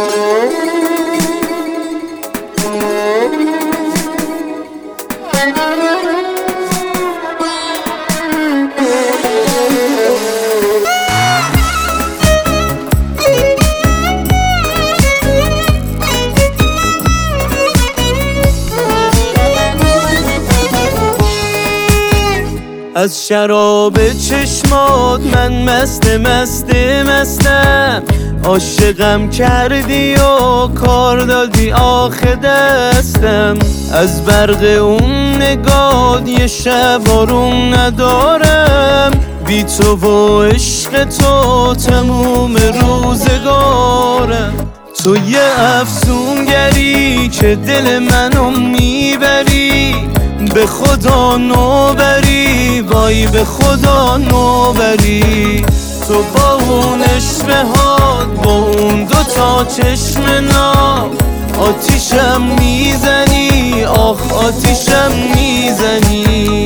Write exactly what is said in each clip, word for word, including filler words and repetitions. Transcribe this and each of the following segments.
از شراب چشمات من مست مست مستم، عاشقم کردی و کار دادی آخه دستم. از برق اون نگات یه شب آروم ندارم، بی تو و عشق تو تموم روزگارم. تو یه افسونگری که دل منو میبری، به خدا نوبری، وای به خدا نوبری. تو با اون اشتهات، با اون دوتا چشم ناب، آتیشم میزنی، آخ آتیشم میزنی.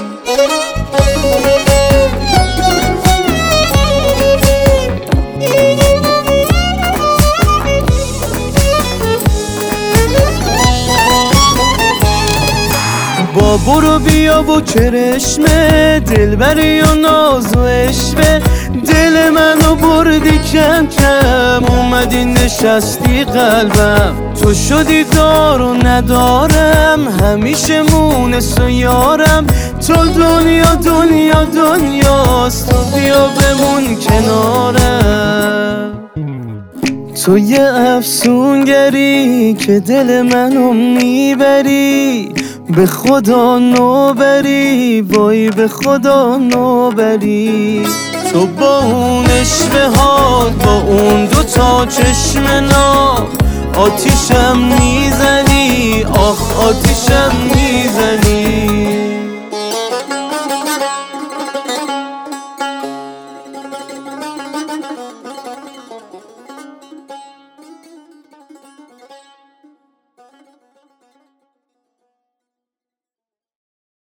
با برو بیا و کرشمه، دلبری و ناز و عشوه، دل منو بردی کم کم، اومدی نشستی قلبم. تو شدی دار و ندارم، همیشه مونس و یارم. تو دنیا دنیا دنیاست، تو بیا بمون کنارم. تو یه افسونگری که دل منو میبری، به خدا نوبری، وای به خدا نوبری. تو با اون اشتهات، با اون دوتا چشم ناب، آتیشم میزنی، آخ آتیشم میزنی.